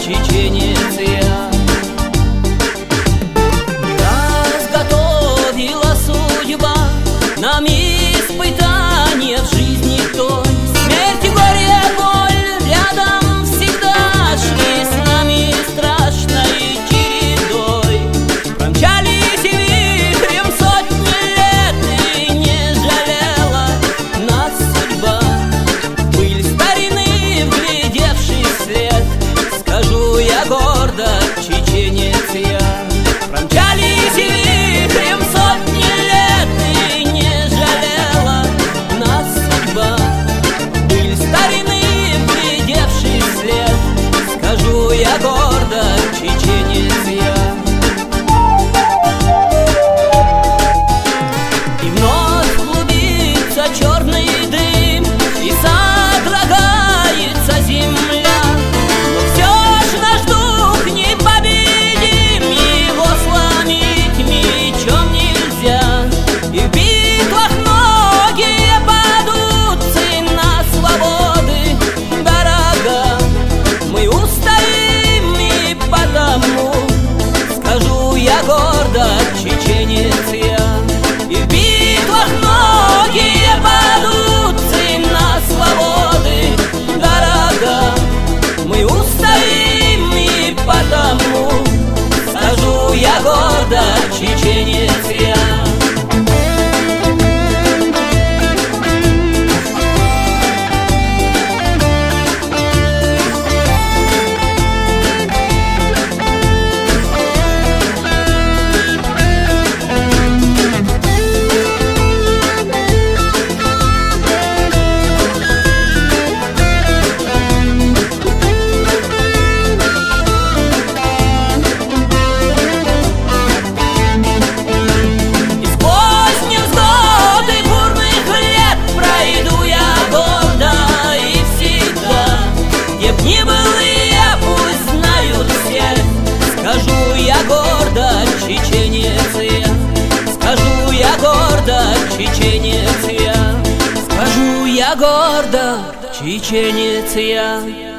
чеченец я. Разготовила судьба нам испытание в жизни той. Смерть и горе, боль рядом всегда шли с нами страшной чередой. Промчались вихрем сотни лет, и не жалела нас судьба. Пыль старины, вглядевшись вслед, скажу я гордо, чеченец я. Промчались вихрем сотни лет, и не жалела нас судьба. Пыль старины, вглядевшись вслед, скажу я гордо, чеченец я. И вновь клубится черный дым, и содрогается земля. Но все ж наш дух непобедим, его сломить мечом нельзя. И в битвах многие падут, цена свободы дорога. Мы устоим, и потому скажу я гордо, чеченец я. И в битвах многие падут, цена свободы дорога. Мы устоим, и потому скажу я гордо, чеченец я. Не был я, пусть знают все, скажу я гордо, чеченец я. Скажу я гордо, чеченец я. Скажу я гордо, чеченец я.